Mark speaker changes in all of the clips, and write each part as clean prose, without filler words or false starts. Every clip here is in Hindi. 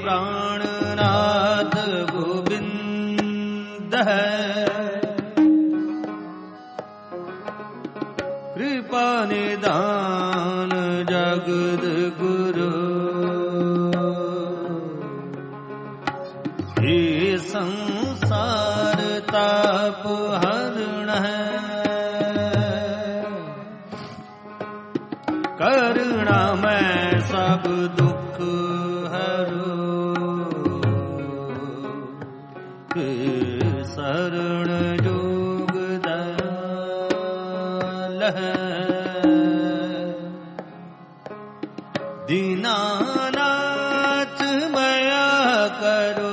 Speaker 1: प्राणनाथ गोविंद है। कृपा निदान जगद गुरु, हे संसार ताप हरण है। करुणा में सब दुख हरो, शरण जोग दयाल है। दीनानाथ मया करो,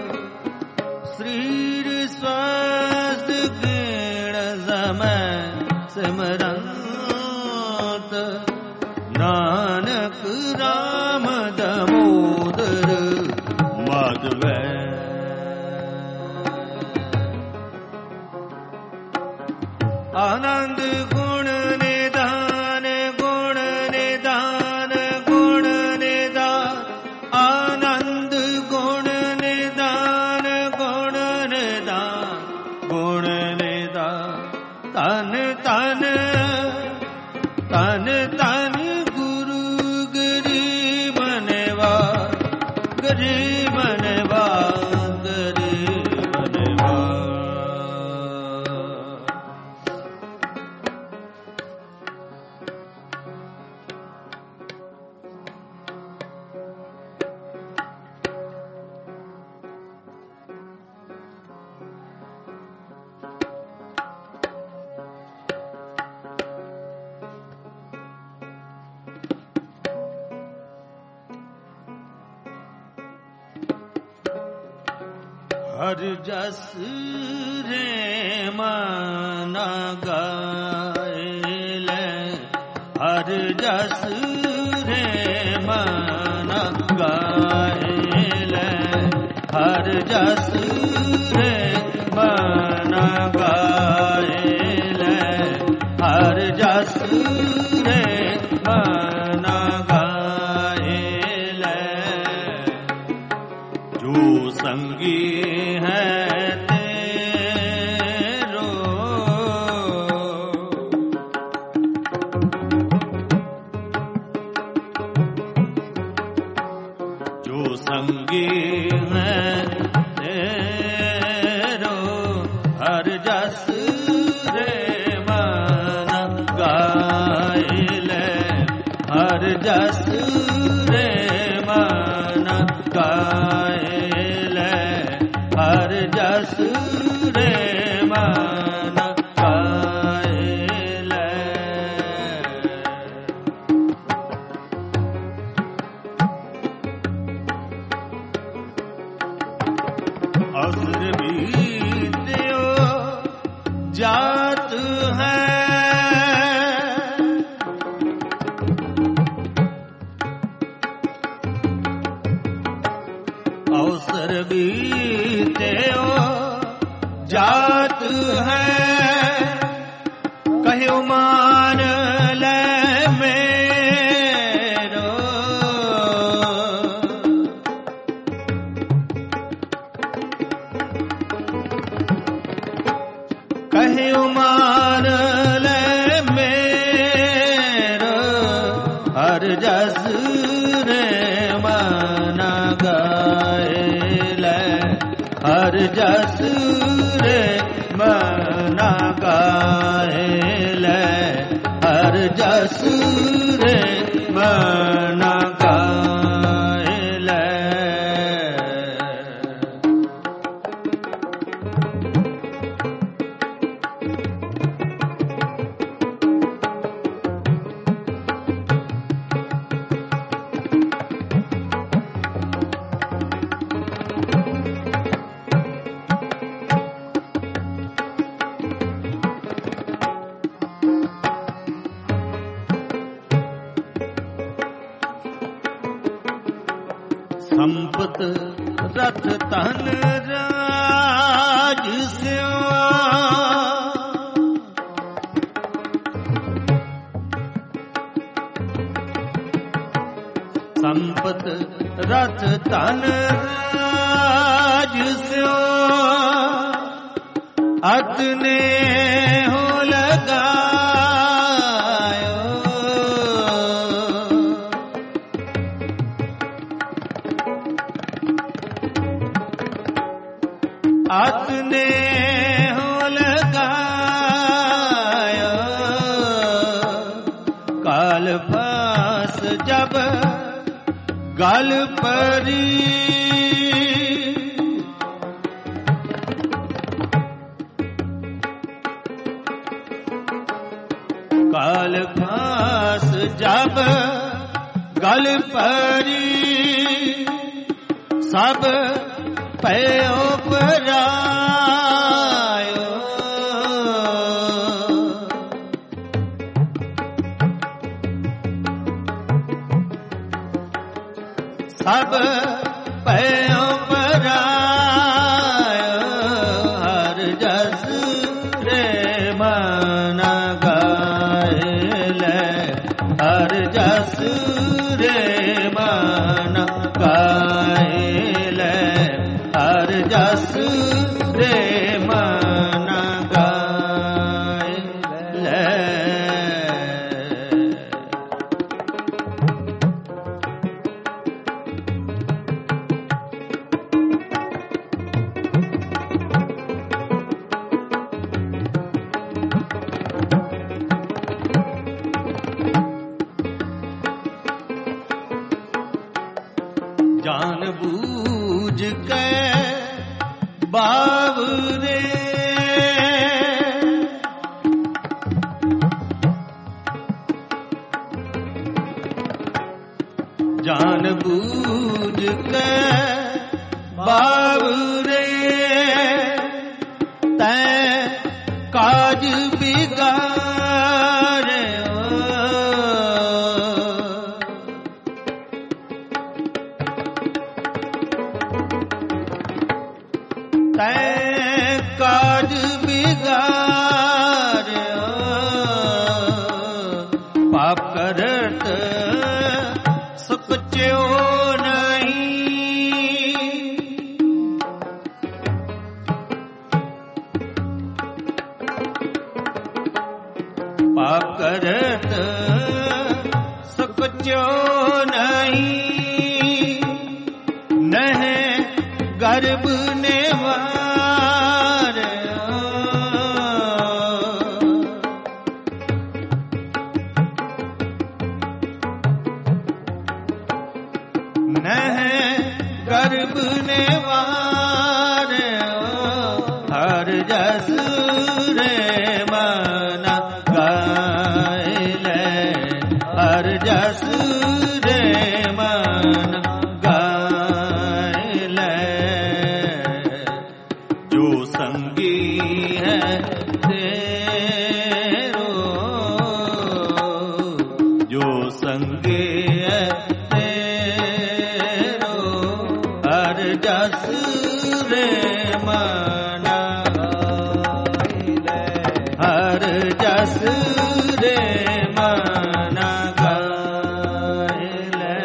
Speaker 1: श्रीर स्वास्थ्य गीण समय सिमरंत। नानक राम दामोदर माधव। आनंद गुण निधान, गुण निधान, गुण निधान। आनंद गुण निधान, गुण निधान, गुण निधान। तन तन तन तन गुरु गरीब नवा, गरीब नवा, गरीब नवा। हर जस रे माना गायले, हर जस रे माना गायले। हर जस रे माना गायले, हर जस रे माना गायले। जो संगी है तेरो, जो संगी है तेरो। हर जस रे माना गायले, हर जस रे माना गायले। हर जस रे माना गायले। असुर बीत्यो जात है, अवसर बीत्यो जात है। कहो मान ले मेरो, कहो मान ले मेरो। हर जस रे माना गायले, हर जस रे माना गायले। हर जस रे माना गायले। संपत रथ तन राज स्यो, ਸੰਪਤ ਰਥ ਧਨ ਰਾਜ ਸਿਓ ਅਤਨੇ ਹੋ ਲਗਾਇਓ। ਅਤਨੇ ਹੋ ਲਗਾਇਓ। ਕਾਲ ਫਾਸ ਜਬ ਗਲ ਪਰੀ ਕਾਲ ਫਾਸ ਜਬ ਗਲ ਪਰੀ ਸਭ ਭਇਓ ਪਰਾਇਓ। ਸਭ ਭਇਓ ਪਰਾਇਓ। ਹਰ ਜਸ ਰੇ ਮਨ ਗਾਏ ਲੈ। ਹਰ ਜਸ ਰੇ ਮਨ ਗਾਏ ਲੈ। ਹਰ ਜਸ ਰੇ ਮਨ ਗਾਏ ਲੈ। ਜਾਨ ਬੂਝ ਕੇ ਬਾਵਰੇ ਜਾਨ ਬੂਝ ਕੇ ਬਾਵਰੇ ਤੈਂ ਕਾਜ ਬਿਗਾੜਿਓ। ਤੈਂ ਕਾਜ ਬਿਗਾੜਿਓ। ਪਾਪ ਕਰਤ ਸੁਖਚਿਓ ਨਹੀਂ। ਪਾਪ ਕਰਤ ਸੁਖਚਿਓ ਨਹੀਂ। ਨਹਿ ਗਰਭ ਨੇ ਗਰਭ ਨੇ ਵਾਰਿਓ। ਹਰ ਜਸ ਰੇ ਮਨ ਗਾਏ ਲੈ। ਹਰ ਜਸ ਰੇ ਮਨ ਗਾਏ ਲੈ। ਜੋ ਸੰਗੀ ਹੈ ਤੇਰੋ। ਜੋ ਸੰਗੀ ਹੈ ਜਸ ਰੇ ਮਨ ਗਾਏ ਲੈ। ਹਰ ਜਸ ਰੇ ਮਨ ਗਾਏ ਲੈ।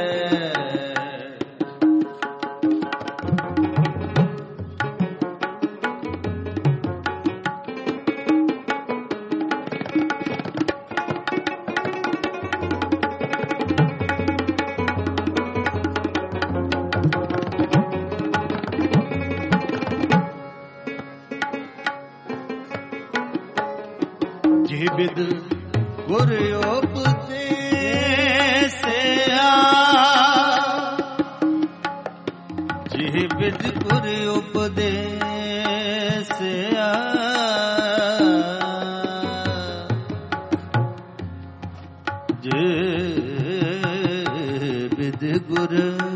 Speaker 1: ਜੇ ਬਿਦ ਗੁਰ ਉਪਦੇਸਿਆ। ਜੇ ਬਿਦ ਗੁਰ ਉਪਦੇਸਿਆ। ਜੇ ਬਿਦ ਗੁਰ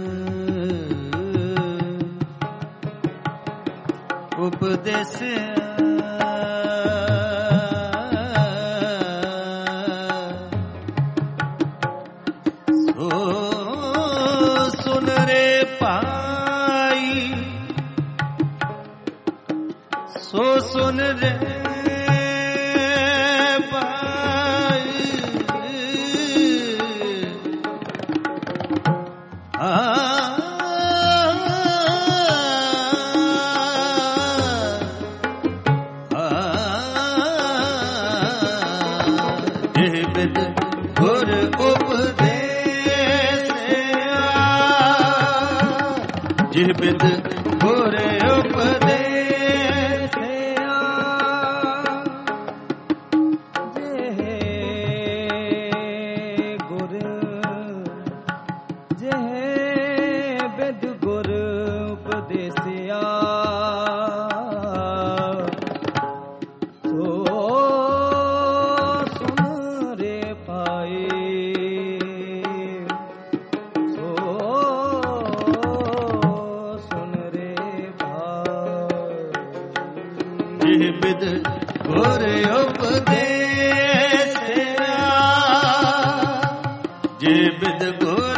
Speaker 1: ਉਪਦੇਸਿਆ। ਸੁਨ ਰੇ ਭਾਈ ਸੋ ਸੁਨ ਰੇ ਭਾਈ। ਗੁਰ ਉਪਦੇਸਿਆ ਜਿਹ ਬਿਦ ਗੁਰ ਉਪਦੇਸਿਆ ਜਿਹ ਬਿਦ ਗੁਰ ਉਪਦੇਸਿਆ ਬਿਦ ਗੁਰ ਉਪਦੇਸਿਆ ਜੇ ਬਿਦ ਗੁਰ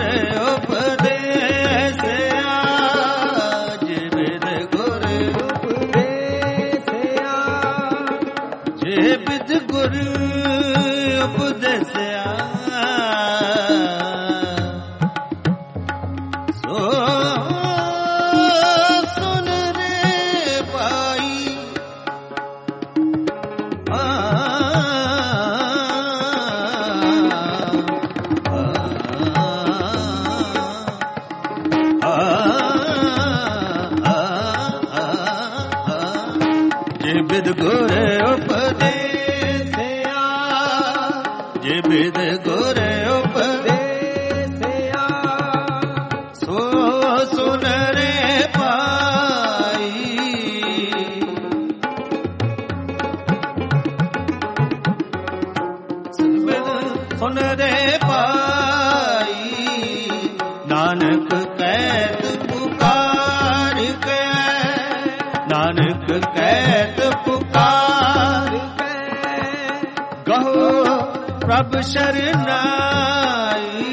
Speaker 1: ਉਪਦੇਸਿਆ ਜੇ ਬਿਦ ਗੁਰ ਉਪਦੇਸਿਆ ਜੇ ਬਿਦ ਗੁਰ ਉਪਦੇਸਿਆ ਸੋ ਸੁਨ ਰੇ ਭਾਈ ਬਿਦ ਗੁਰ ਉਪਦੇਸਿਆ ਜੇ ਬਿਦ ਗੁਰ ਉਪਦੇਸਿਆ ਸੋ ਸੁਨ ਰੇ ਭਾਈ ਸੁਨ ਰੇ ਭਾਈ ਨਾਨਕ ਕਹਿਤ ਪੁਕਾਰ ਕੇ ਨਾਨਕ ਕਹਿਤ ਪੁਕਾਰ ਕੇ ਗਹੋ ਪ੍ਰਭ ਸ਼ਰਨਾਈ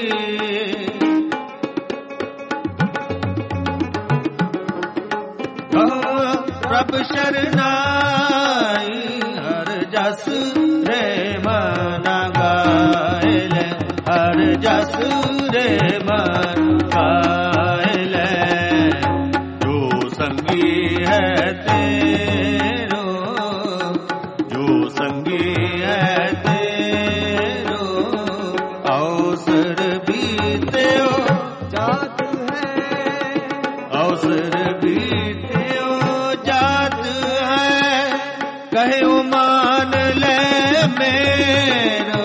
Speaker 1: ਗਹੋ ਪ੍ਰਭ ਸ਼ਰਨਾਈ ਹਰ ਜਸ ਰੇ ਮਨ ਗਾਇ ਲੈ ਹਰ ਜਸ ਰੇ ਮਨ ਗਾਇ ਲੈ ਜੋ ਸੰਗੀ ਹੈ ਤੇਰੋ ਜੋ ਸੰਗੀ ਹੈ ਤੇਰੋ ਅਵਸਰ ਬੀਤਿਓ ਜਾਤ ਹੈ ਅਵਸਰ ਬੀਤਿਓ ਜਾਤ ਹੈ ਕਹਿਓ ਮਾਨ ਲੈ ਮੇਰੋ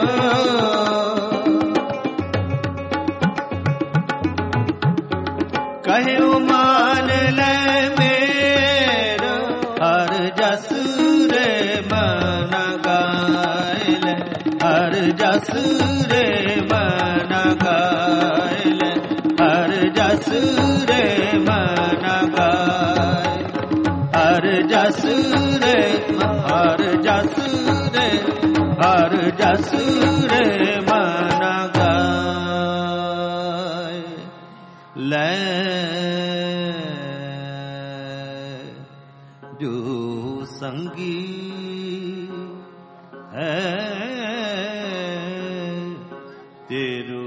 Speaker 1: ਕਹਿਓ ਮਾਨ ਲੈ ਮੇਰੋ ਹਰ ਜਸ ਰੇ ਮਨ ਗਾਇ ਲੈ ਹਰ ਜਸ ਰੇ ਮਨ ਗਾਇ ਲੈ ਹਰ ਜਸ ਰੇ ਮਨ ਗਾਇ ਹਰ ਜਸ ਰੇ ਹਰ ਜਸ ਰੇ ਹਰ ਜਸ ਰੇ ਮਨ ਗਾਇ ਲੈ ਜੋ ਸੰਗੀ ਹੈ ਤੇਰੋ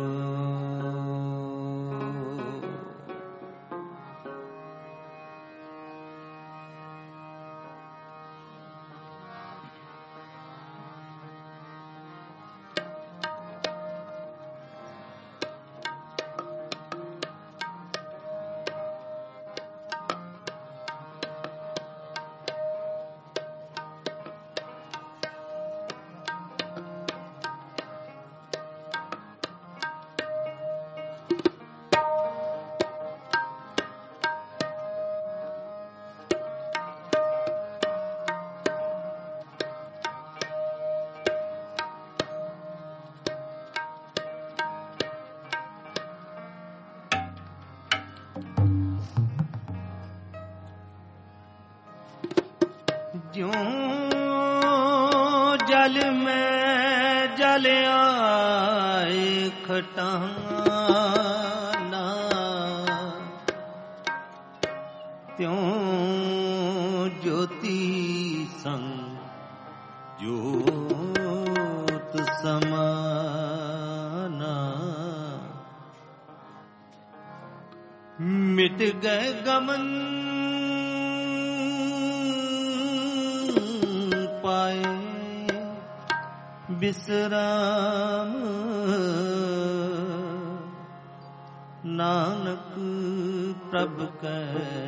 Speaker 1: ज्यों जल में जल आए खटाना त्यों ज्योति संग ज्योत समाना मिट गए गमन पाए बिसराम नानक प्रभ कै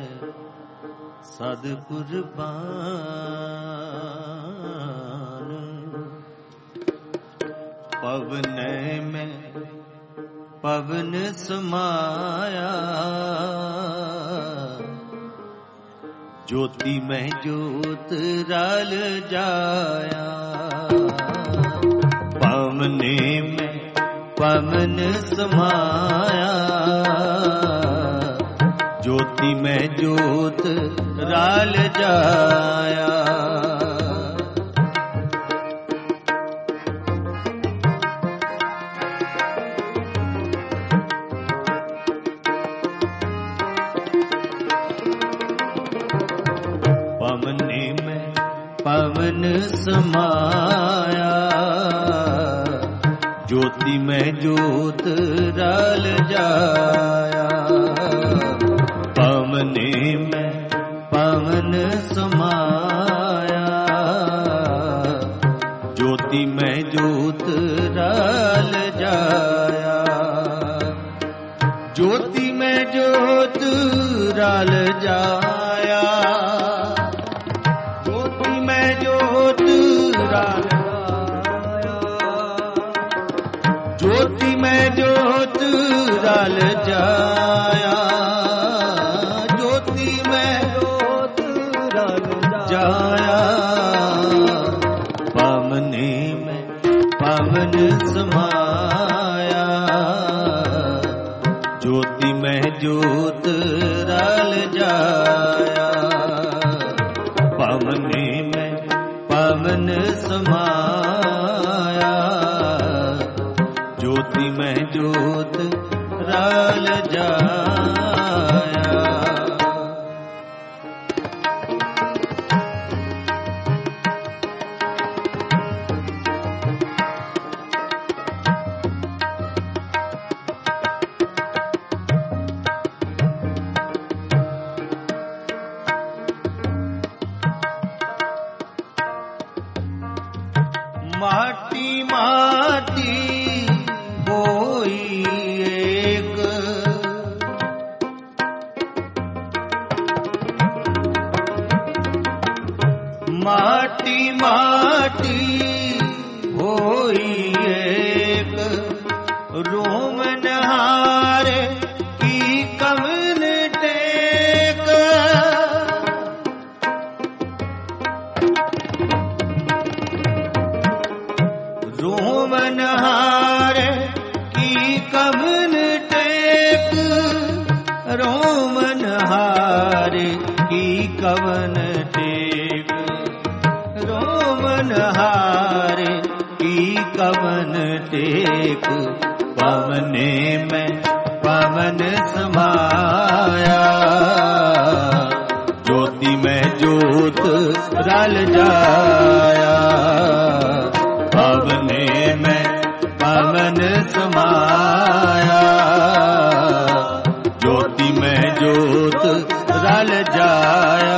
Speaker 1: सद कुर्बान। पवन में पवन समाया ज्योति में ज्योत रल जाया। पवने में पवन समाया ज्योति में ज्योत रल जाया। पवने में पवन समाया ज्योति में ज्योत रल जाया। पवने में पवन समाया ज्योति में ज्योत रल जाया। ज्योति में ज्योत रल जाया ज्योति में ज्योत रल ज्योति में ज्योत रल जाया। ज्योति में ज्योत रल जाया। पवने में पवन समाया ज्योति में ज्योत रल जाया। पवने में पवन समाया ज्योति में ज्योत रल जाया। माटी माटी होई एक माटी माटी होई एक रोम नहारे की कवन टेक। रोम नहारे की कवन टेक रोम नहारे की कवन टेक। रोम नहारे की कवन टेक। पवने में पवन समाया ज्योति में ज्योत रल जाया। पवने में पवन समाया ज्योति में ज्योत रल जाया।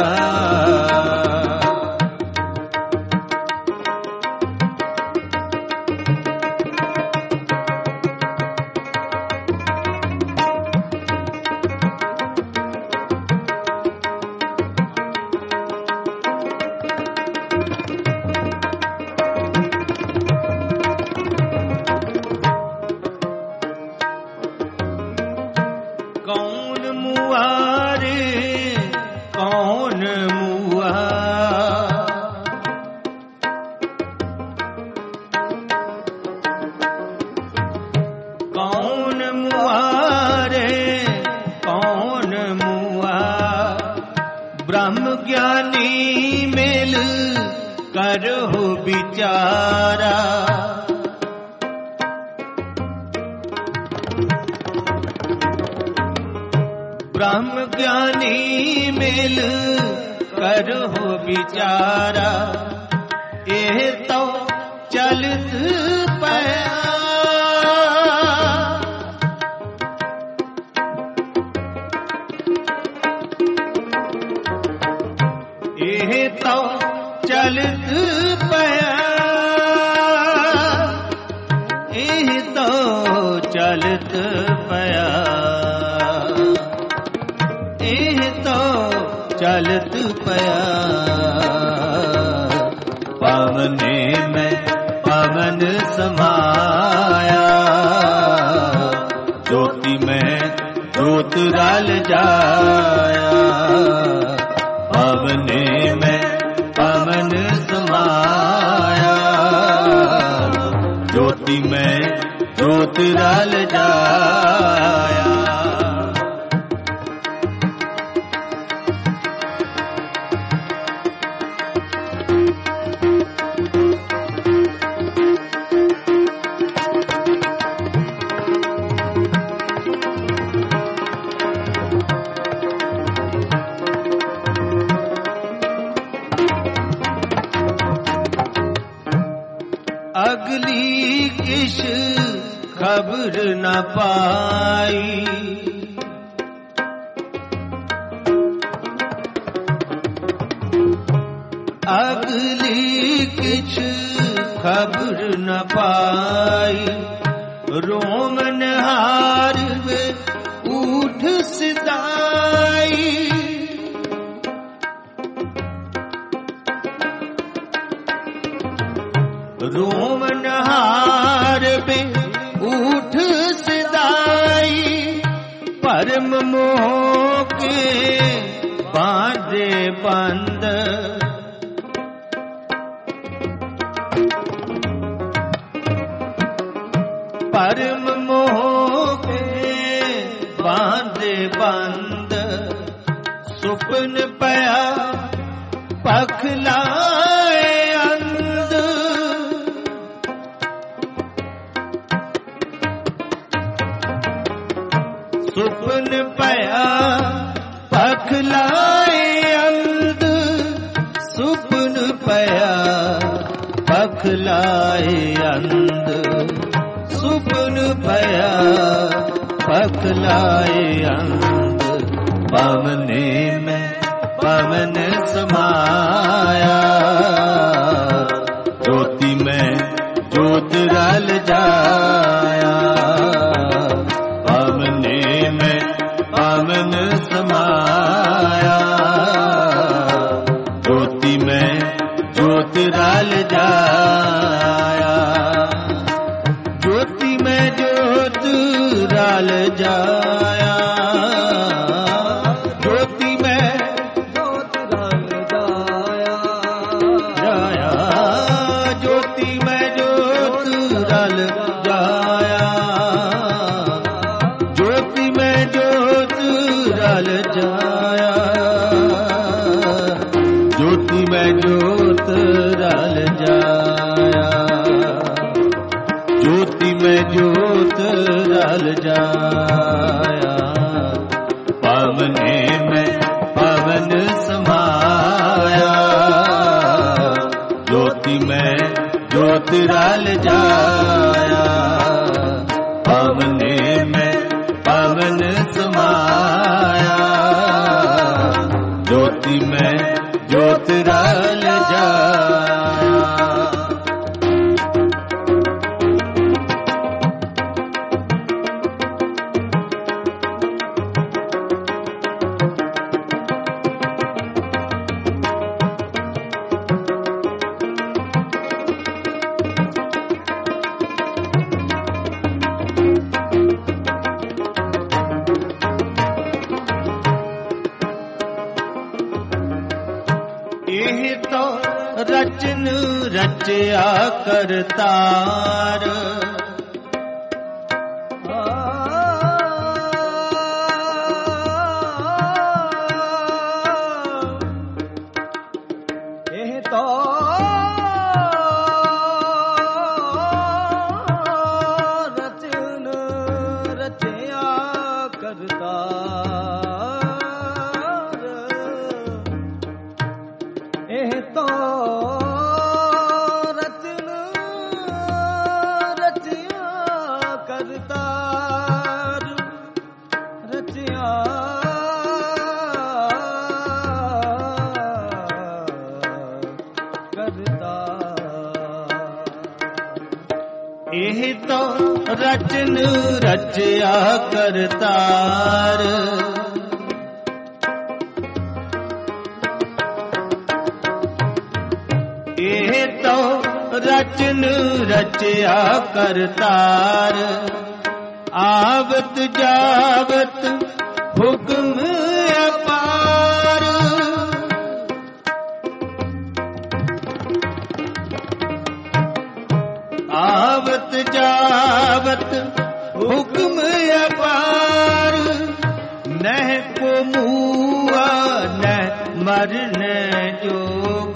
Speaker 1: कौन मुआ रे कौन मुआ। कौन मुआ रे कौन मुआ। ब्रह्म ज्ञानी मेल करो विचारा। ब्रह्म ज्ञानी मेल करो विचारा। एह तो चलत पया एह तो चलत पया। तो चलत पया, एह तो चलत पया। पावने में पावन समाया, ज्योति में ज्योत रल जाया। पावने में पावन समाया, ज्योति में ज्योत रल जाया। अगली किश खबर न पाई, अगली किछ खबर न पाई। रोमन हार वे उठ सिदाई, रोमन हार पे उठ सिदाई। परम मोह के बांधे बंद, परम मोह के बांधे बंद। सुपन पया पखलाए अंध, सुपन पया पखलाए अंध। सुपन पया पखलाए अंध, सुपन पया पखलाए अंध। पावने में पावन समाया, ज्योति में ज्योत रल जाया। पावने में पावन समाया, ज्योति में ज्योत रल जाया। ज्योति में ज्योत रल जाया, ज्योति में ज्योत रल जाया। ज्योति में ज्योत रल जाया, ज्योति में ज्योत रल जाया। ज्योति में ज्योत रल जाया, ज्योति में ज्योत रल जाया। पावने में पावन समाया, ज्योति में ज्योत रल जाया। पावने में पावन समाया, ज्योति में ज्योत रल जाया। एह तो रचन रचया करतार, एह तो रचन रचया करतार। एह तो रचन रचया करतार, रचया करतार। एह तो
Speaker 2: रचन रचया करतार। एह तो रचन रचया करतार। आवत जावत हुक्म अपार। आवत जावत हुक्म अपार। नह को मुआ न मरने जोग।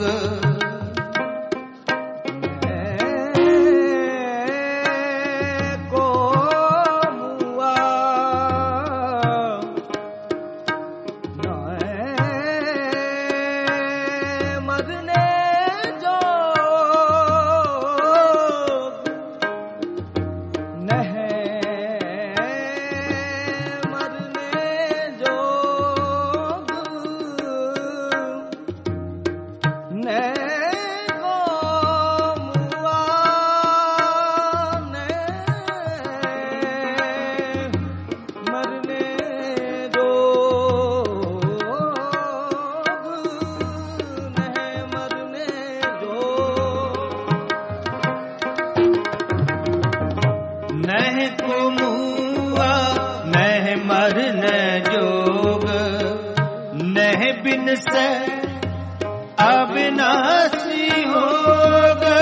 Speaker 2: बिन से अविनाशी होगा।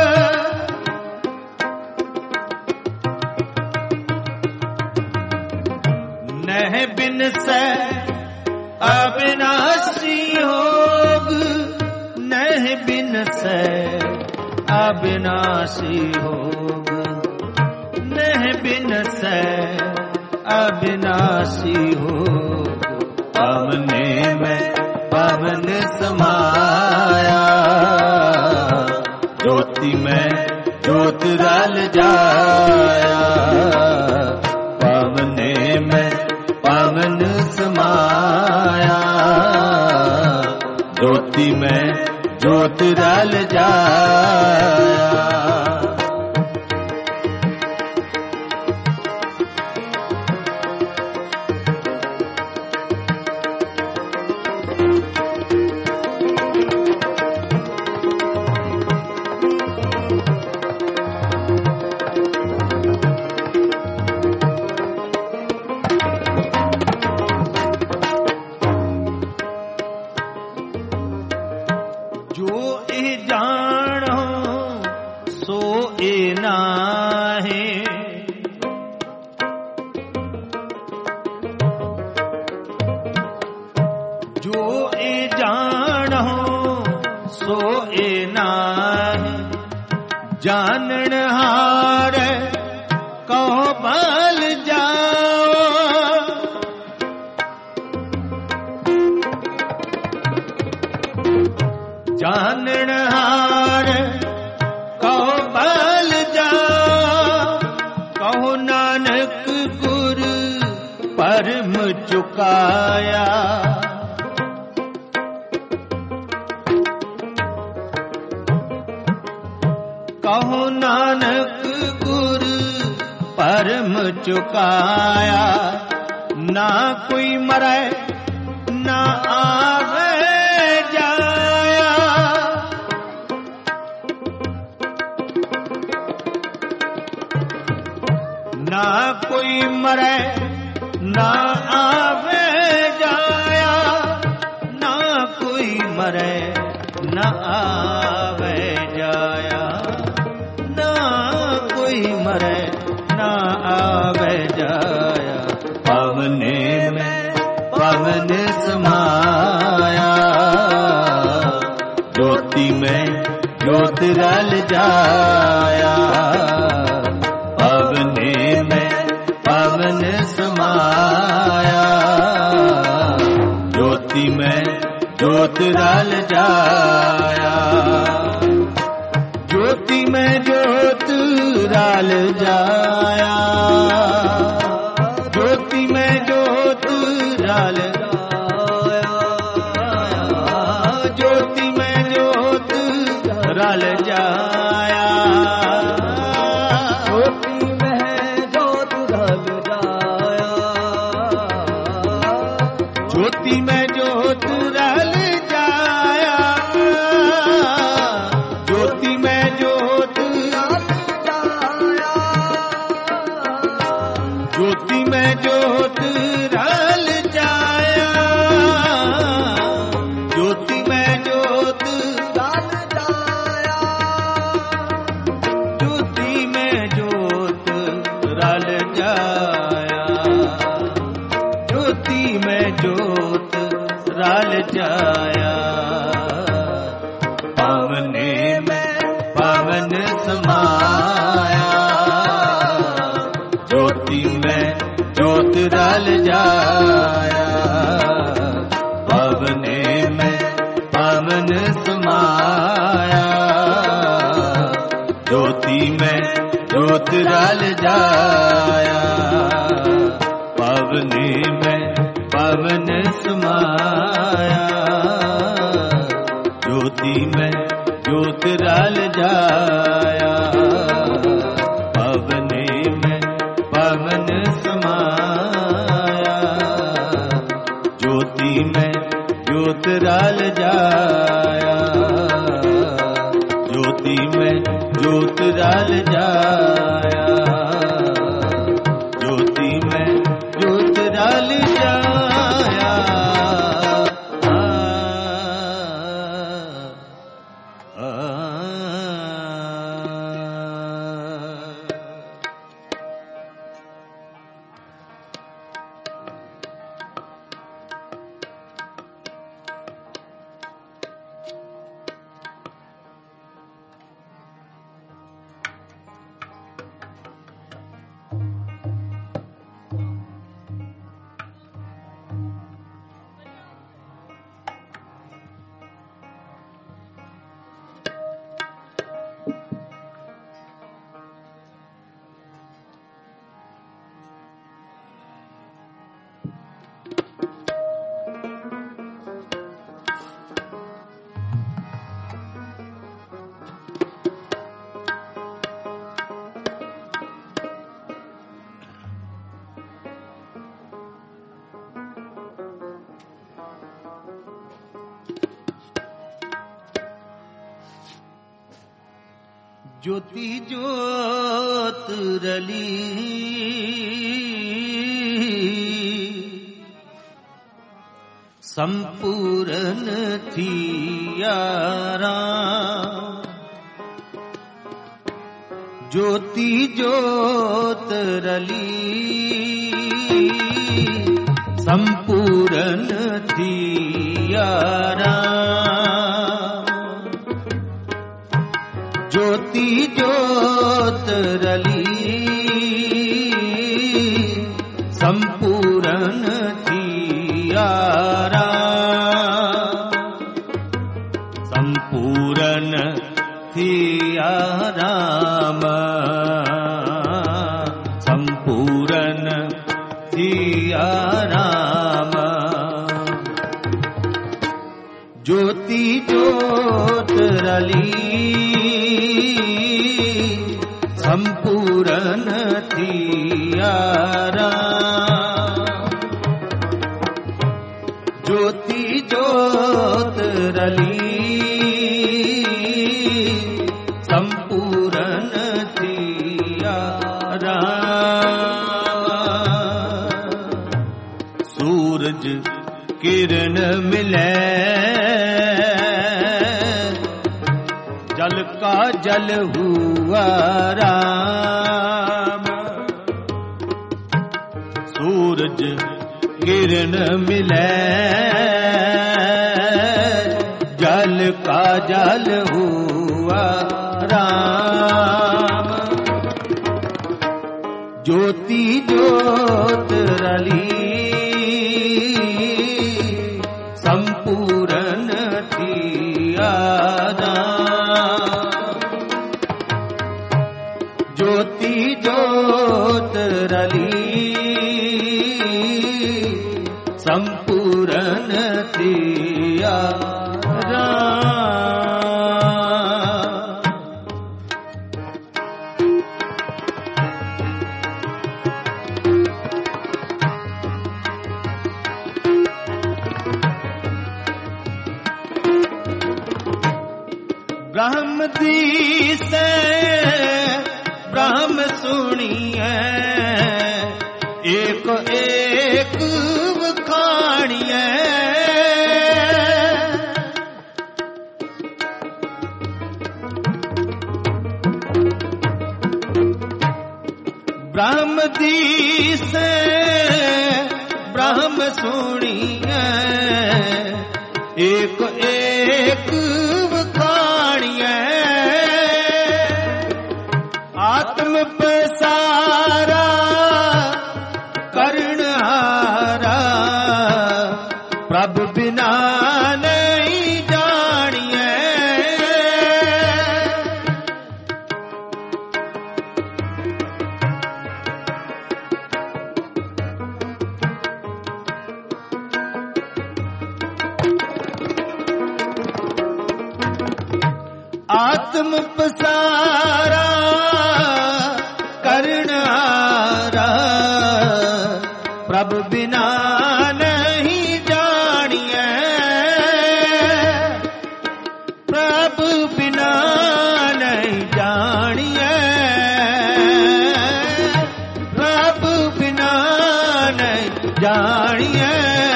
Speaker 2: नह बिन से अविनाशी होग। नह बिन से अविनाशी होग। नह बिन से अविनाशी होग। पावने में पावन समाया। ज्योति में ज्योत रल जाया। पावने में पावन समाया। ज्योति में ज्योत रल जाया। जानन हार कहो बल जाओ। जानन हार कहो बल जाओ। कहो नानक गुर परम चुकाया। कहो नानक गुर परम चुकाया। ना कोई मरे ना आवे जाया। ना कोई मरे ना आवे जाया। ना कोई मरे ना आवे जाया। कोई मरे ना आवे जाया। पावने में पावन समाया। ज्योति में ज्योत रल जाया। पावने में पावन समाया। ज्योति में ज्योत रल जाया। ज्योति में ज्योत रल जाया। ज्योति में ज्योत रल जाया। ज्योति में ज्योत रल जाया।
Speaker 1: ज्योति में
Speaker 2: ज्योति में ज्योत रल जाया, ज्योति में ज्योत
Speaker 1: रल जाया,
Speaker 2: ज्योति में ज्योत रल जाया, ज्योति में ज्योत रल जाया। पावने में पावन समाया, ज्योति में ज्योत रल जाया। पावने में पावन समाया, ज्योति में ज्योत रल जाया। पावने में पावन समाया, ज्योति में ज्योत रल जाया। पावने में पावन समाया, ज्योति में ज्योत रल जाया। ज्योति में ज्योत रल जाया, ज्योति में ज्योत रल जाया। ज्योति ज्योत रली, संपूर्ण थी यारा। ज्योति ज्योत रली, संपूर्ण थी यारा। ज्योति ज्योत रली, संपूर्ण थी यारा। संपूर्ण थी राम, संपूर्ण थी राम। ज्योति ज्योत रली, संपूर्ण थी यारा। ज्योति ज्योत रली, संपूर्ण थी यारा। सूरज किरण मिले, जल का जल हुआ राम। सूरज किरण मिले, जल का जल हुआ राम। ज्योति ज्योत रली, संपूर्ण थी यारा। ज्योति ज्योत रली, संपूर्ण थी यारा। ब्रह्म दिसे ब्रह्म सुनिए, एक एक वखाणिए ब्रह्म दीसे ब्रह्म सुनिए एक एक वखाणिए आत्म पसारा करणहारा प्रभु बिना नहीं जानिए आत्म पसारा करणहारा प्रभु बिना नहीं जानिए प्रभु बिना नहीं जानिए प्रभु बिना नहीं जानिए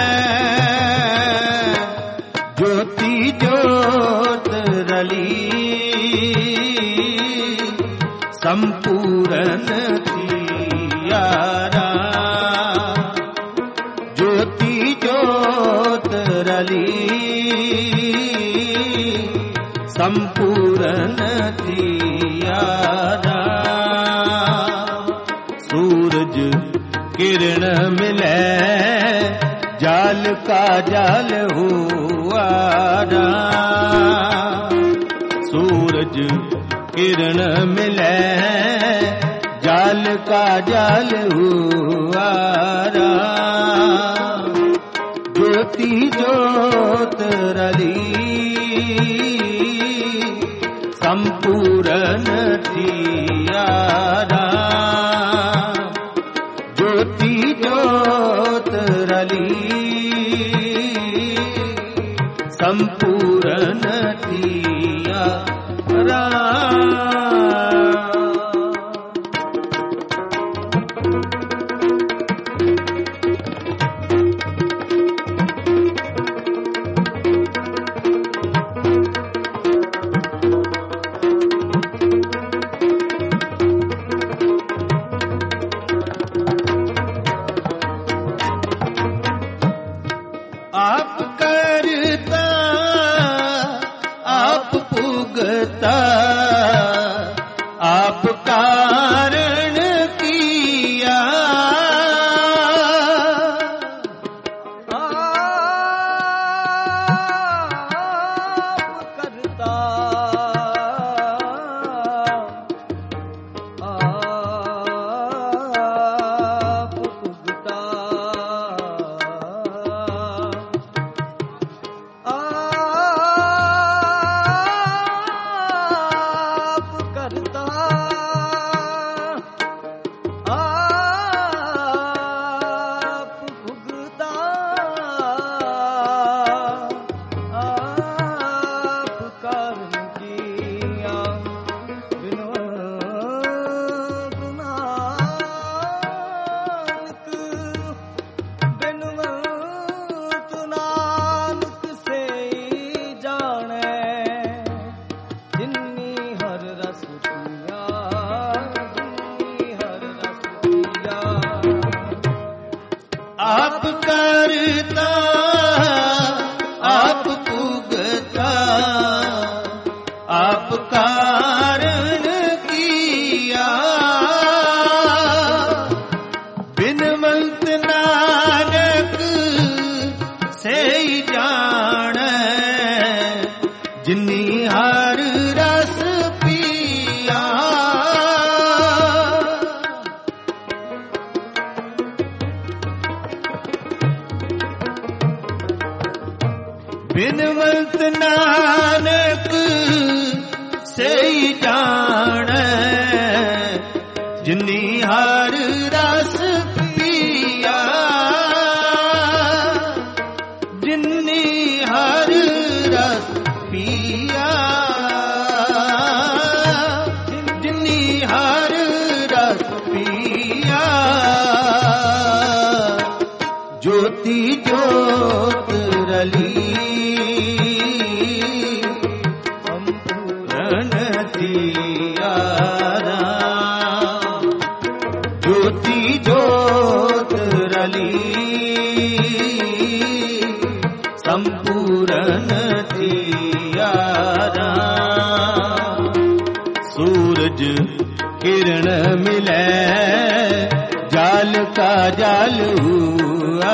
Speaker 2: ज्योति ज्योत रली संपूर्ण थियारा ज्योति ज्योत रली संपूर्ण थियारा सूरज किरण मिले जाल का जाल हुआ सूरज किरण मिले जाल का जाल हुआ ज्योति ज्योत रली संपूर्ण थियारा ज्योति ज्योत रली संपूर्ण थियारा आप करता आप पुगता आप कारण किया
Speaker 1: आप करता आप पुगता
Speaker 2: आप करता आप पुगता आप कारण किया बिनवंत नानक से ही जाने जिन्नी हर रस पिया बिनवंत नानक से ही जाने जिन्नी हर रस पिया जिन्नी हर रस पिया जिन्नी हर रस पिया ज्योति ज्योत रली संपूर्ण दिया राम। ज्योति ज्योत रली संपूर्ण दिया राम। सूरज किरण मिले जाल का जाल हुआ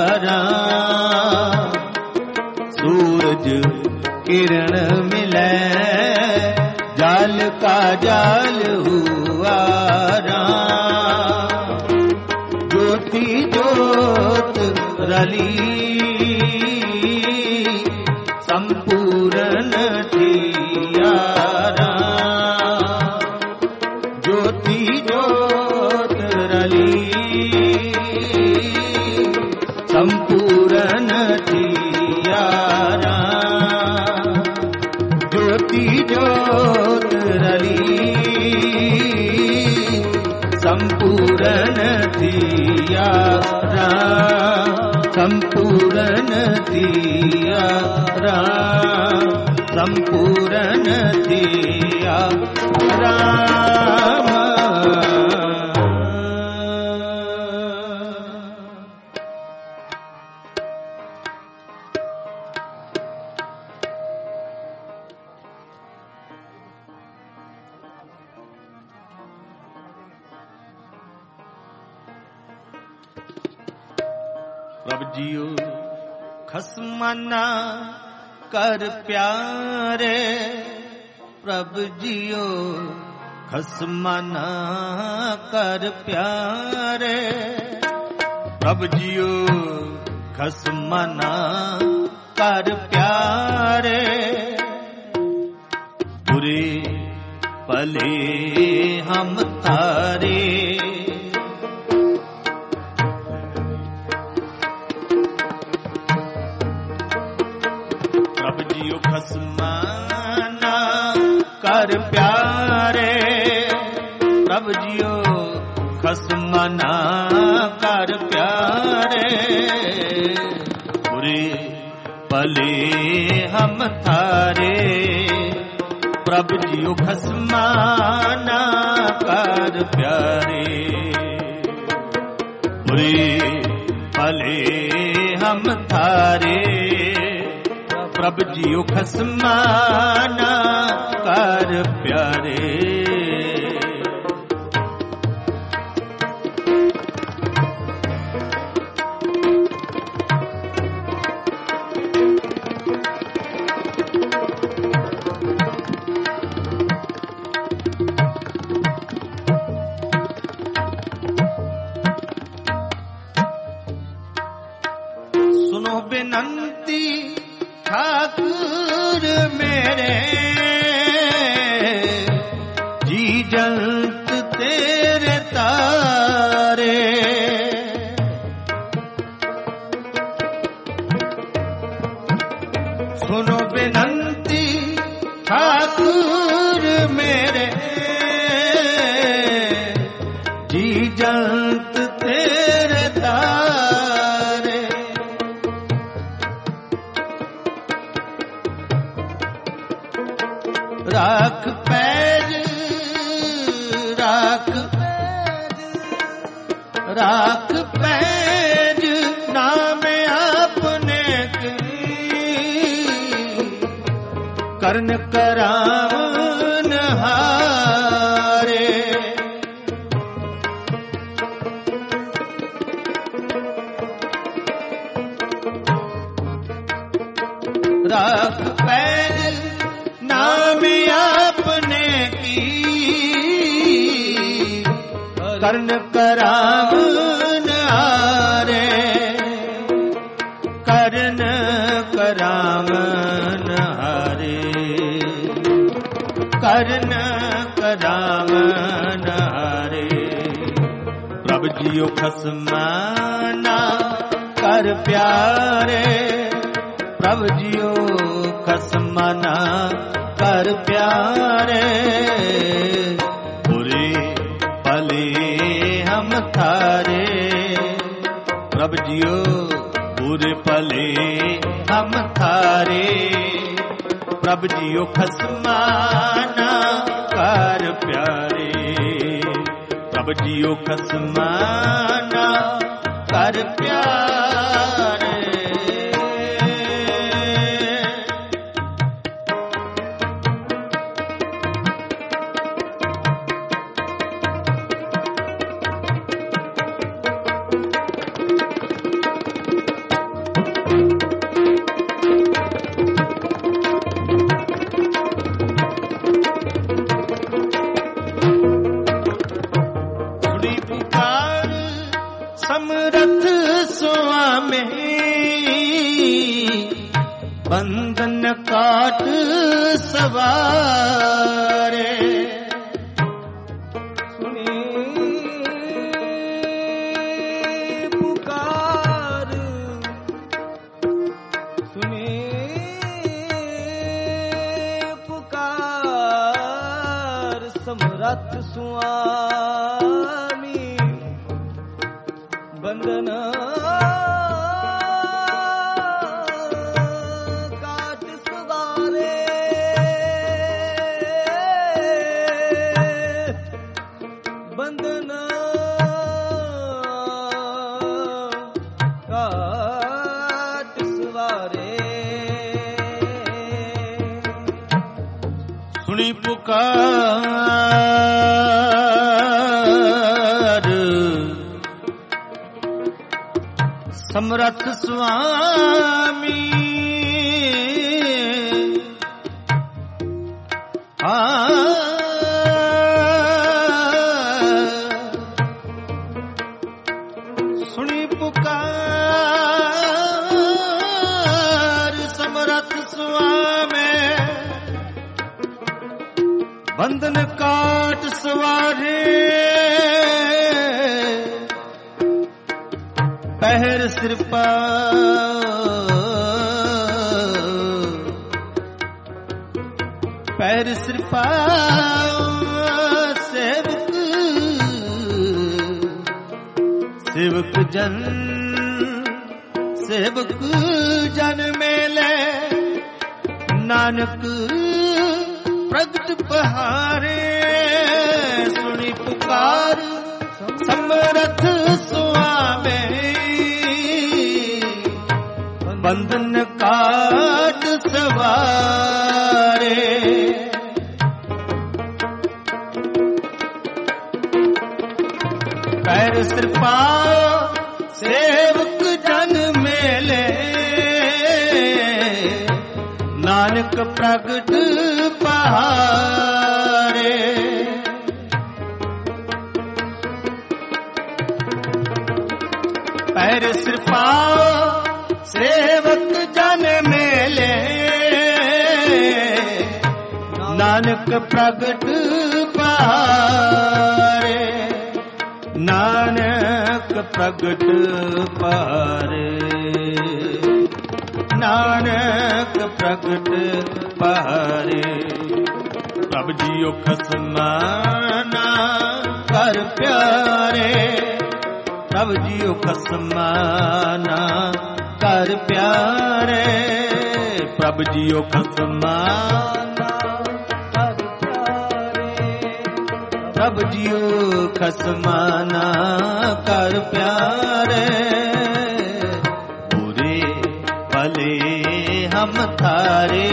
Speaker 2: राम। सूरज किरण मिले जाल का जाल हुआ राम। ज्योति ज्योत रली संपूर्ण दिया राम। ज्योति ज्योत रली संपूर्ण दिया राम। ज्योति ज्योत रली संपूर्ण दिया राम। संपूर्ण दिया राम। संपूर्ण दिया राम। प्रभु जियो खसमना कर प्यारे। प्रभु जियो खसमना कर प्यारे। प्रभु जियो खसमना कर प्यारे। बुरे भले हम तारे। प्रभु जियो खसमाना कर प्यारे। प्रभु जियो खसमाना कर प्यारे। बुरे भले हम थारे। प्रभु जियो खसमाना कर प्यारे। बुरे भले हम थारे। प्रभु जियो खसमाना कर प्यारे। सुनो बेनंती ठाकुर मेरे। जी जंत तेरे तारे। सुनो बेनंती ठाकुर मेरे। जी जंत तेरे तारे। राख पैज राख राख पैज नाम अपने कर्ण करावन हारे। राख पैज नाम अपने की कर्ण करावन हारे। कर्ण करावन हारे। कर्ण करावन हारे। प्रभु जियो खसमाना कर प्यारे। प्रभु जियो खसमाना कर प्यारे। बुरे भले हम थारे। प्रभु जियो बुरे भले हम थारे प्रभ जियो खसमाना कर प्यारे प्रभ जियो खसमाना कर प्यारे समरथ स्वामी बंधन काट सवारे
Speaker 1: सुनी पुकार सुनी पुकार समरथ स्वामी बंधन काट सवारे बंधन काट सवारे
Speaker 2: सुनी पुकार समरथ स्वामी सुनी पुकार समरथ स्वामी बंधन काट सवारे पहर सिर पैर सिर सेवक सेवक जन मेले नानक प्रगट पहारे सुनी पुकार समरथ स्वामी बंधन काट सवारे पैर सिर सेवक जन मेले नानक प्रगट पहारे पैर सिर सेवक जन मेले नानक प्रगट पहारे नानक प्रगट पहारे नानक प्रगट पहारे प्रभ जियो खसमाना कर प्यारे प्रभ जियो खसमाना कर प्यारे प्रभ जियो खसमाना कर प्यारे प्रभ जियो खसमाना कर प्यारे बुरे भले हम थारे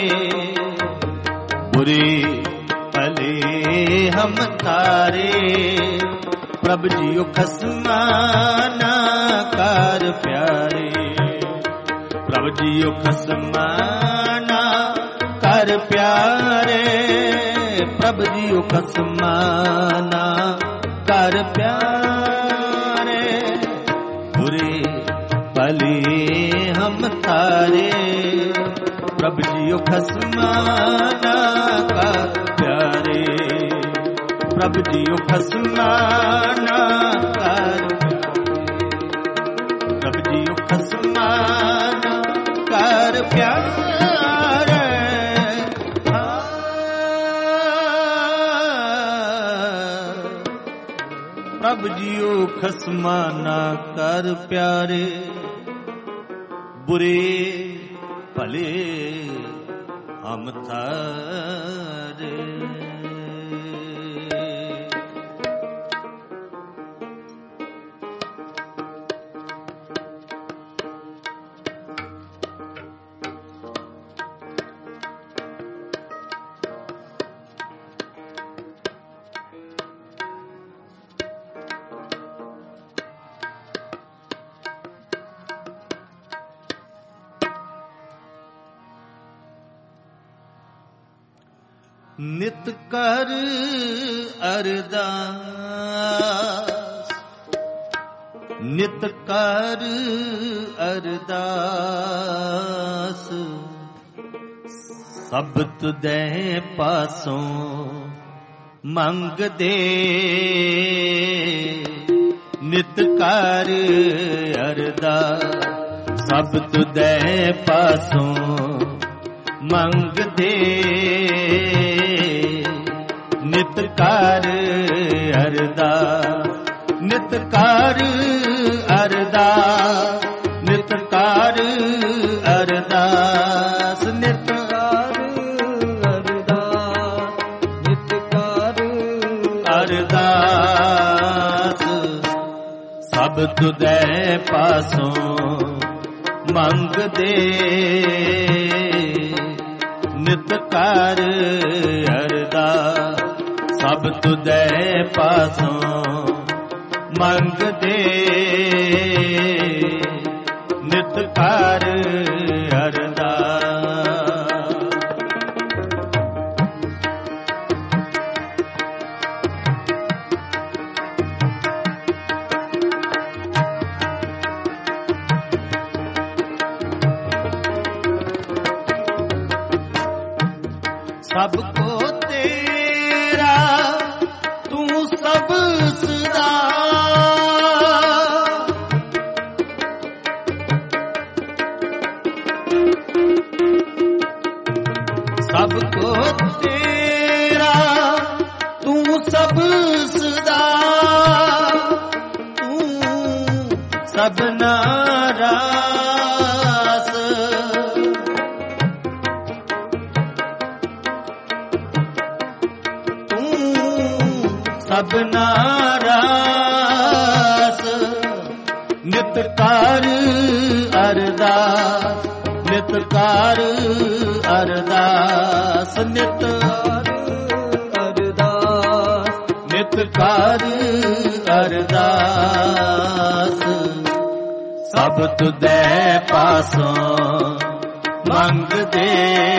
Speaker 2: बुरे भले हम थारे प्रभ जियो खसमाना कर प्यारे प्रभ जियो खसमाना कर प्यारे प्रभ जियो खसमाना कर प्यारे बुरे भले हम थारे प्रभ जियो खसमाना कर प्यारे प्रभ जियो खसमाना कर प्रभ जियो खसमाना कर प्यारे प्रभ जियो खसमाना कर प्यारे ਬੁਰੇ ਭਲੇ ਹਮ ਥਾਰੇ। ਨਿਤ ਕਰ ਅਰਦਾਸ, ਨਿਤ ਕਰ ਅਰਦਾਸ, ਸਭ ਤੁਧੇ ਪਾਸੋਂ ਮੰਗਦੇ। ਨਿਤ ਕਰ ਅਰਦਾਸ, ਸਭ ਤੁਧੇ ਪਾਸੋਂ ਮੰਗਦੇ। ਨਿਤ ਕਰ ਅਰਦਾਸ, ਨਿਤ ਕਰ ਅਰਦਾਸ, ਨਿਤ ਕਰ ਅਰਦਾਸ, ਨਿਤ
Speaker 1: ਕਰ ਅਰਦਾਸ, ਨਿਤ ਕਰ
Speaker 2: ਅਰਦਾਸ, ਸਭ ਤੁਧੇ ਪਾਸੋਂ ਮੰਗਦੇ। ਨਿਤ ਕਰ ਅਰਦਾਸ, ਸਭ ਤੁਧੇ ਪਾਸੋਂ ਮੰਗਦੇ। ਨਿਤ ਕਰ ਅਰਦਾਸ। ਸਭ ਕੋ ਤੇਰਾ ਤੂੰ ਸਭ ਸਦਾ, ਸਭ ਕੋ ਤੇਰਾ ਤੂੰ ਸਭ ਸਦਾ, ਤੂੰ ਸਭਨਾ ਰਾਸ। ਸਭਨਾ ਰਾਸ, ਨਿਤ ਕਰ ਅਰਦਾਸ, ਨਿਤ ਕਰ ਅਰਦਾਸ, ਨਿਤ
Speaker 1: ਕਰ ਅਰਦਾਸ,
Speaker 2: ਨਿਤ ਕਰ ਅਰਦਾਸ, ਸਭ ਤੁਧੇ ਪਾਸੋਂ ਮੰਗਦੇ।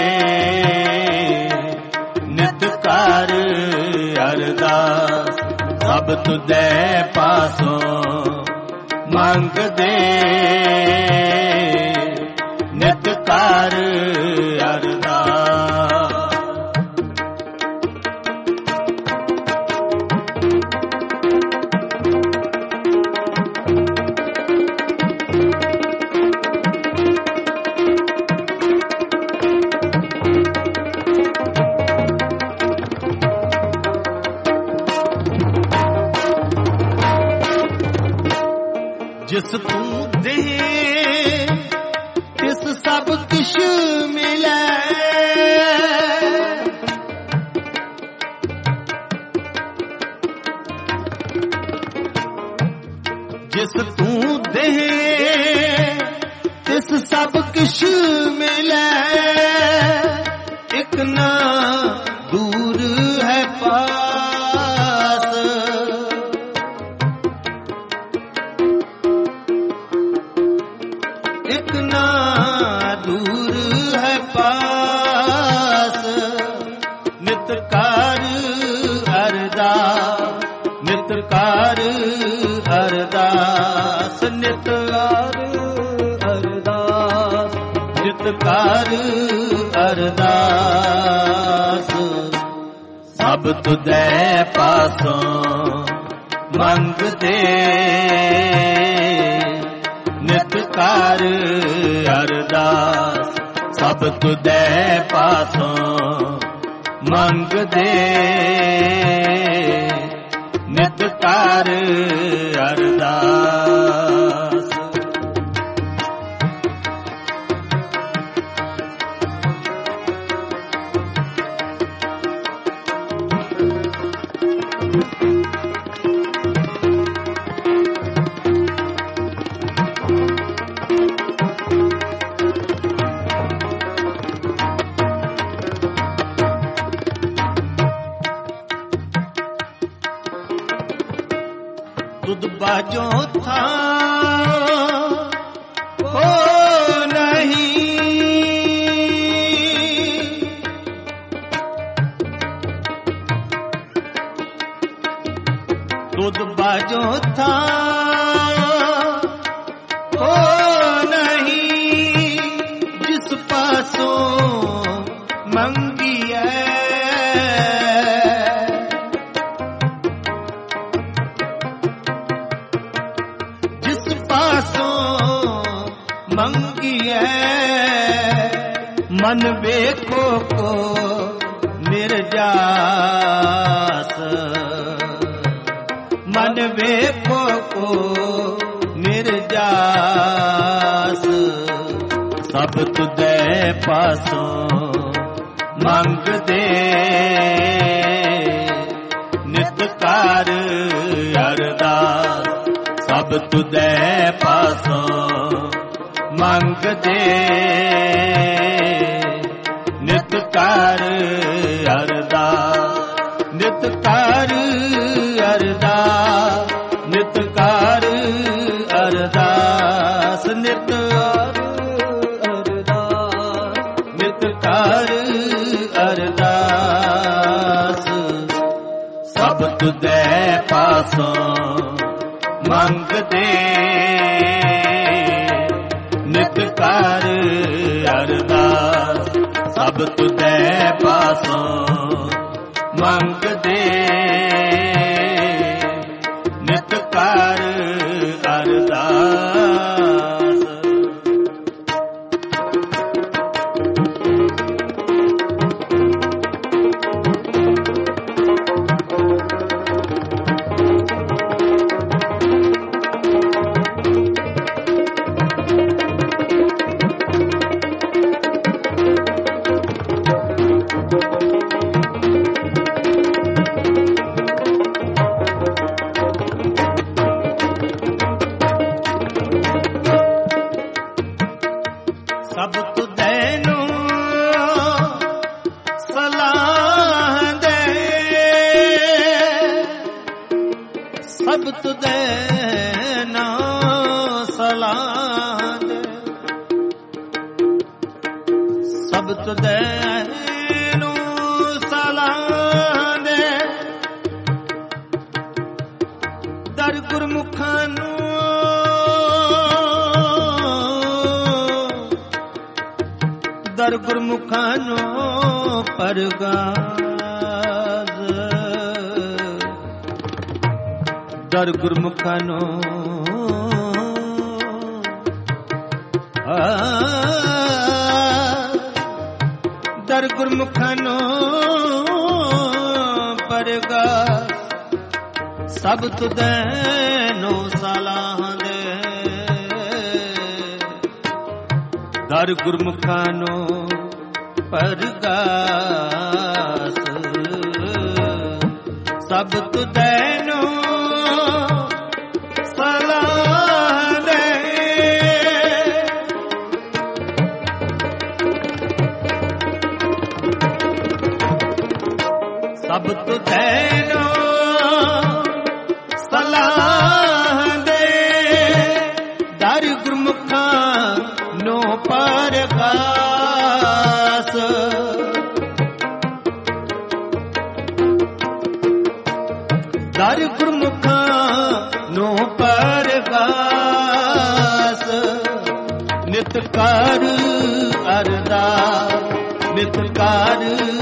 Speaker 2: ਨਿਤ ਕਰ ਅਰਦਾਸ, ਸਭ ਤੁਧੇ ਪਾਸੋਂ ਮੰਗਦੇ। ਨਿਤ ਕਰ ਅਰਦਾਸ। ਜਿਸ ਤੂੰ ਦੇ ਤਿਸ ਸਭ ਕੁਛ ਮਿਲੈ। ਜਿਸ ਤੂੰ ਦੇ ਤਿਸ ਸਭ ਕੁਛ ਮਿਲੈ। ਇਕ ਨਾ ਦੂਰ ਹੈ ਪਾਸ, ਇਕ ਨਾ ਦੂਰ ਹੈ ਪਾਸ। ਨਿਤ ਕਰ ਅਰਦਾਸ, ਨਿਤ ਕਰ ਅਰਦਾਸ, ਨਿਤ ਕਰ
Speaker 1: ਅਰਦਾਸ,
Speaker 2: ਨਿਤ ਕਰ ਅਰਦਾਸ, ਸਭ ਤੁਧੇ ਪਾਸੋਂ ਮੰਗਦੇ। ਨਿਤ ਕਰ ਅਰਦਾਸ, ਸਭ ਤੁਧੇ ਪਾਸੋਂ ਮੰਗਦੇ। ਨਿਤ ਕਰ ਅਰਦਾਸ। बाजो था हो नहीं, दूध बाजो था हो नहीं, जिस पासों मंगी है मन ਵੇਖੋ ਕੋ ਨਿਰਜਾਸ, ਮਨ ਵੇਖੋ ਕੋ ਨਿਰਜਾਸ, ਸਭ ਤੁਧੇ ਪਾਸੋਂ ਮੰਗਦੇ, ਨਿਤ ਕਰ ਅਰਦਾਸ, ਸਭ ਤੁਧੇ ਪਾਸੋਂ ਮੰਗਦੇ, ਨਿਤ ਕਰ ਅਰਦਾਸ, ਨਿਤ ਕਰ ਅਰਦਾਸ, ਨਿਤ ਕਰ ਅਰਦਾਸ, ਨਿਤ ਅਰਦਾਸ, ਨਿਤ ਕਰ ਅਰਦਾਸ, ਸਭ ਤੁਧੇ ਪਾਸੋਂ ਮੰਗਦੇ, ਨਿਤ ਕਰ ਅਰਦਾਸ, ਸਭ ਤੁਧੇ ਪਾਸੋਂ ਮੰਗਦੇ, ਨਿਤ ਕਰ ਅਰਦਾਸ। ਸਭ ਤੁਧੇ ਨੂੰ ਸਲਾਹ ਦੇ, ਸਭ ਤੁਧੇ ਨੂੰ ਸਲਾਹ ਦੇ, ਸਭ ਤੁਧੇ ਨੂੰ ਸਲਾਹ ਦੇ, ਦਰ ਗੁਰਮੁਖਾਂ ਨੂੰ ਦਰ ਗੁਰਮੁਖਾਂ ਨੂੰ ਪਰਗਾਸ, ਦਰ ਗੁਰਮੁਖਾਂ ਨੂੰ ਦਰ ਗੁਰਮੁਖਾਂ ਨੂੰ ਪਰਗਾਸ, ਸਭ ਤੁਧੇ ਨੂੰ ਸਲਾਹ ਦੇ, ਦਰ ਗੁਰਮੁਖਾਂ ਨੂੰ ਪਰਗਾਸ, ਸਭ ਤੁਧੇ ਨੂੰ ਸਲਾਹ ਦੇ, ਸਭ ਤੁਧੇ ਨੂੰ ਸਲਾਹ ਦੇ, ਦਰ ਗੁਰਮੁਖਾਂ ਨੂੰ ਪਰਗਾਸ, ਦਰ ਗੁਰਮੁਖਾਂ ਨੂੰ ਪਰਗਾਸ, ਨਿਤ ਕਰ ਅਰਦਾਸ, ਨਿਤ ਕਰ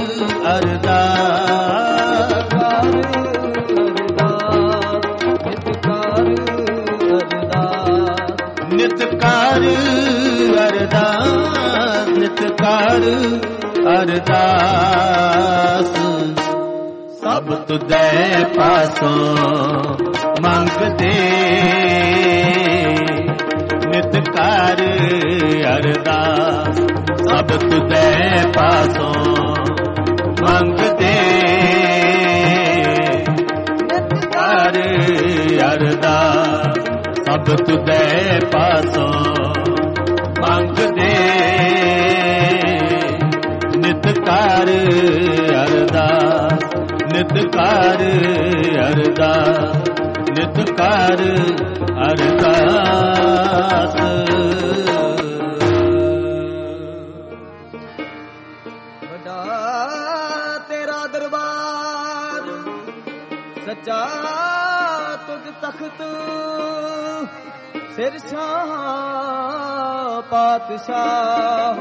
Speaker 2: ਅਰਦਾਸ, ਨਿਤ ਕਰ ਅਰਦਾਸ, ਨਿਤ ਕਰ ਅਰਦਾਸ, ਸਭ ਤੁਧੇ ਪਾਸੋਂ ਮੰਗਦੇ, ਨਿਤ ਕਰ ਅਰਦਾਸ, ਸਭ ਤੁਧੇ ਪਾਸੋਂ ਮੰਗਦੇ, ਨਿਤ ਕਰ ਅਰਦਾਸ, ਸਭ ਤੁਧੇ ਪਾਸੋਂ ਮੰਗਦੇ, ਨਿਤ ਕਰ ਅਰਦਾਸ, ਨਿਤ ਕਰ ਅਰਦਾਸ, ਨਿਤ ਕਰ ਅਰਦਾਸ।
Speaker 1: ਵੱਡਾ ਤੇਰਾ ਦਰਬਾਰ ਸੱਚਾ ਤੁਧ ਤਖਤ ਸਿਰ ਸ਼ਾਹ ਪਾਤਸ਼ਾਹ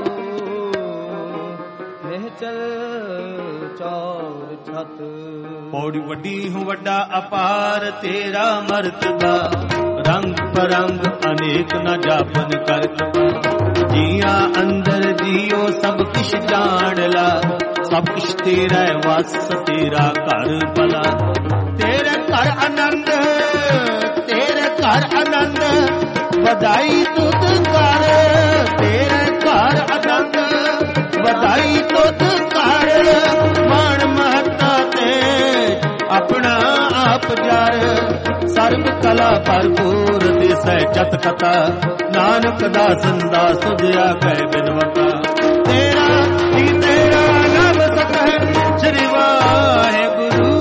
Speaker 1: ਮਹਿਚਲ ਚੌਰ ਛਤ।
Speaker 2: ਪੌੜੀ ਵੱਡੀ ਹੂੰ ਵੱਡਾ ਅਪਾਰ ਤੇਰਾ ਮਰਤਬਾ, ਰੰਗ ਪਰੰਗ ਅਨੇਕ ਨਾ ਜਾਪਨ ਕਰਤ। ਜੀਆਂ ਅੰਦਰ ਜੀਓ ਸਭ ਕਿਛ ਜਾਣ ਲਾ, ਸਭ ਕਿਛ ਤੇਰਾ ਵਸ ਤੇਰਾ ਘਰ ਭਲਾ। ਤੇਰੇ ਘਰ ਆਨੰਦ, ਤੇਰੇ ਘਰ ਆਨੰਦ ਵਧਾਈ ਤੁਧ ਕਰ। ਤੇਰੇ ਘਰ ਆਨੰਦ ਵਧਾਈ ਤੁਧ ਕਰ। ਮਾਣ ਮਹੱਤਾ ਤੇ ਆਪਣਾ ਆਪ ਜਰ, ਸਰਬ ਕਲਾ ਭਰਪੂਰ ਦਿਸੈ ਜਤ ਕਥਾ। ਨਾਨਕ ਦਾਸਨ ਦਾ ਸੁਝਿਆ ਕਹਿ ਬਿਨਵਤਾ। ਤੇਰਾ ਹੀ ਤੇਰਾ ਨਾਮ ਸਕਹਿ ਸ੍ਰੀ ਵਾਹਿਗੁਰੂ।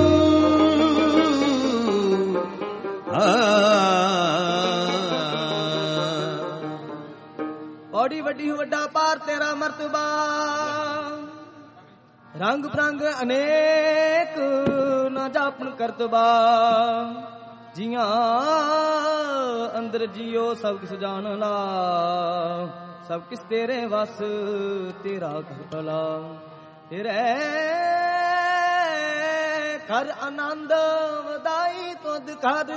Speaker 1: ਪੌੜੀ ਵੱਡੀ ਵੱਡਾ ਪਾਰ ਤੇਰਾ ਮਰਤਬਾ, ਰੰਗ ਬਰੰਗ ਅਨੇਕ ਨਾ ਜਾਪਨ ਕਰਤਬਾ। ਜੀਆਂ ਅੰਦਰ ਜੀਓ ਸਭ ਕਿਸ ਜਾਣ ਲਾ, ਸਭ ਕਿਸ ਤੇਰੇ ਵਸ ਤੇਰਾ ਘਰ ਭਲਾ। ਤੇਰੇ ਘਰ ਆਨੰਦ ਵਧਾਈ ਤੁਧ ਕਰ।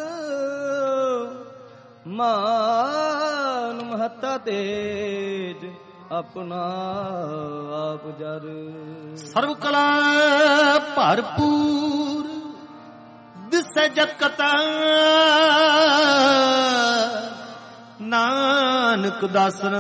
Speaker 1: ਮਾਨ ਮਹੱਤਾ ਤੇਜ ਆਪਣਾ ਆਪ ਜਰ।
Speaker 2: ਸਰਬ ਕਲਾ ਭਰਪੂਰ ਦਿਸੈ ਜਤ ਕਥਾ। ਨਾਨਕ ਦਾਸਨ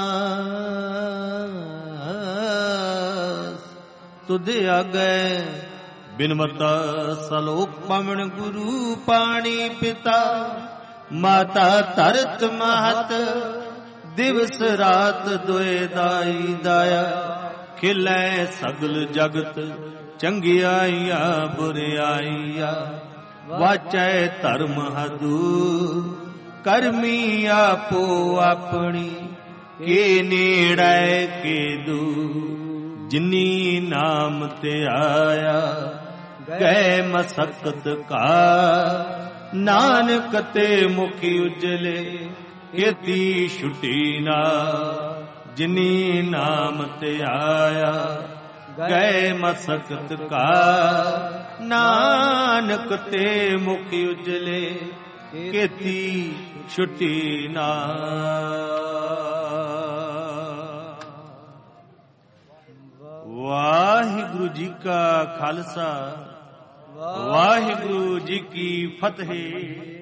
Speaker 2: ਦਾਸ ਤੁਧ ਆਗੈ ਬਿਨਮਤਾ। ਸਲੋਕ ਪਵਨ ਗੁਰੂ ਪਾਣੀ ਪਿਤਾ, ਮਾਤਾ ਧਰਤ ਮਹਤ ਦਿਵਸ ਰਾਤ ਦੁਇ ਦਾਈ ਦਾਇਆ। ਖਿਲੈ ਸਗਲ ਜਗਤ ਚੰਗਿਆਈਆ ਬੁਰਿਆਈਆ। ਵਾਚੈ ਧਰਮ ਹਦੂ ਕਰਮੀ ਆਪੋ ਆਪਣੀ। ਕੇ ਨੇੜੈ ਕੇ ਦੂ ਜਿਨੀ ਨਾਮ ਤੇ ਆਇਆ। ਗਏ ਮਸਕਤ ਕਾ ਨਾਨਕ ਤੇ ਮੁਖੀ ਉਜਲੇ। ਕੀਤੀ ਛੁਟੀ ਨਾ ਜਿਨੀ ਨਾਮ ਤੇ ਆਇਆ। ਗਏ ਮਸਕਤ ਕਾ ਨਾਨਕ ਤੇ ਮੁਖੀ ਉਜਲੇ। ਕੀਤੀ ਛੁਟੀ ਨਾ। ਵਾਹਿਗੁਰੂ ਜੀ ਕਾ ਖਾਲਸਾ, ਵਾਹਿਗੁਰੂ ਜੀ ਕੀ ਫਤਿਹ।